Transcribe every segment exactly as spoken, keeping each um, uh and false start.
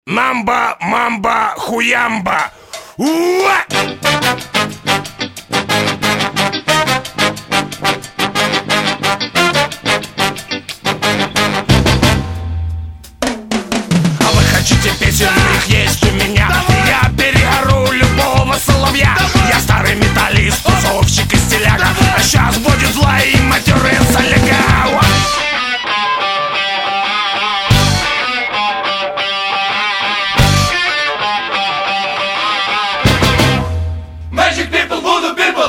Намба, мамба, хуямба. Уа! А вы хотите песен, их есть у меня. Я переору любого соловья. Я старый металлист, тусовщик и стиляга. А сейчас будет злая и матерая соляга. Magic people, voodoo people.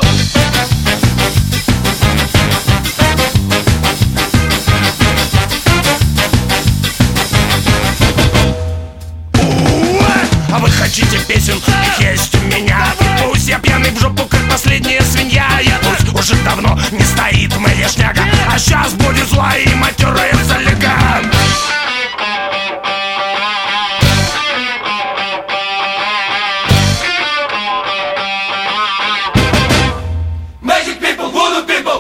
А вы хотите песен, их есть у меня. И пусть я пьяный в жопу, как последняя свинья. И пусть уже давно не стоит моя шняга. А сейчас будет злая и матерая соляга. Magic people, voodoo people.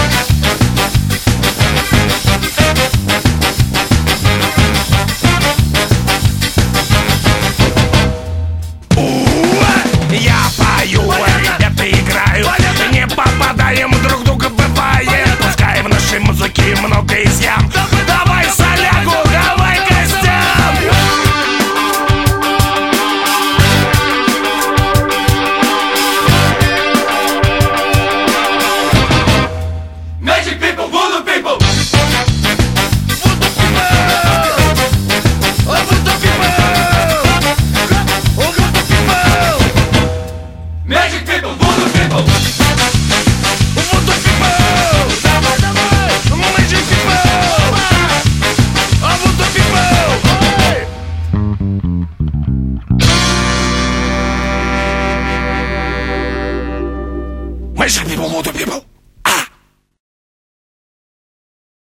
Я пою, ребята играю, не попадаем друг друга, бывает. Пускай в нашей музыке много изъян. Давай солягу, давай гостям. Magic people, voodoo people. Magic people, voodoo people. Magic people, voodoo people.